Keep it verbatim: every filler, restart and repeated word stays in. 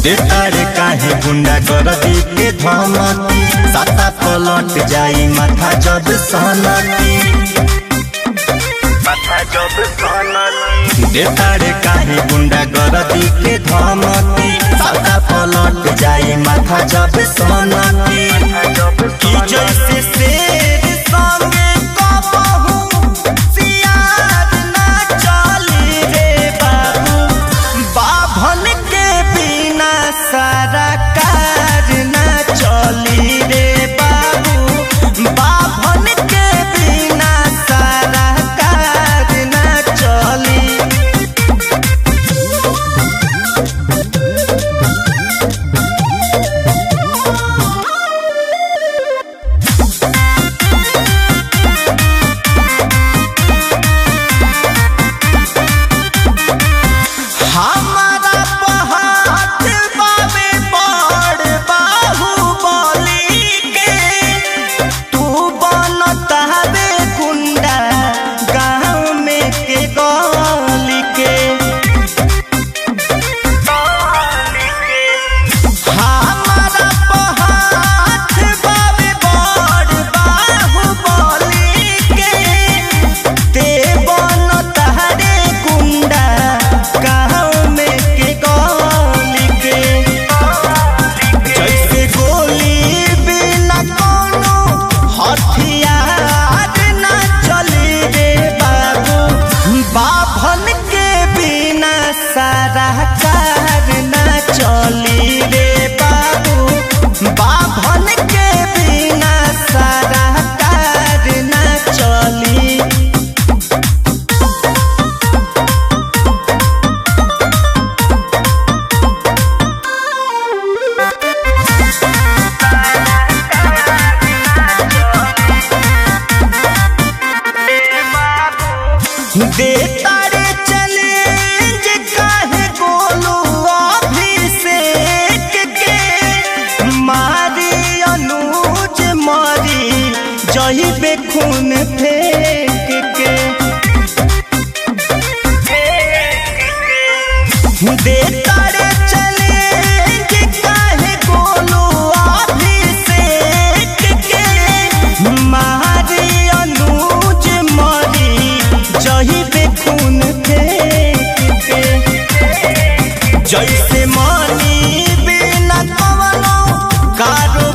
देतारे काहे गुंडा कर दी के धमकी साता पलट जाई माथा जब सनकी माथा जब सनकी देतारे काहे गुंडा कर दी के धमकी साता पलट जाई माथा जब सनकी की जैसे शेर संगे कबहू सियार ना चली रे बाबू बाभन के बिना सारा कार ना चली रे बाबू बाभन के बिना सारा कार ना चली। हमारा पहाड़ बाबे बड़ बाहुबली के तू बनता बे गुंडा गाँव में के गली के हमारा पहाड़ बाबे बड़ बाहुबली के ते बनता रे गुंडा गाँव में के गली के जैसे गोली बिना कोनो हथियार ना चली रे बाबू बाभन के बिना सारा कार ना चली रे बाबू बाभन के बिना सारा कार ना चली। देतारे चैलेंज काहे गोलू अभिषेक के मारी अनुज मारी जही बेखून फेंक के देतारे चैलेंज काहे गोलू अभिषेक के मारी अनुज मारी जही बेखून फेंक के जैसे मानी बिना कवनो कारो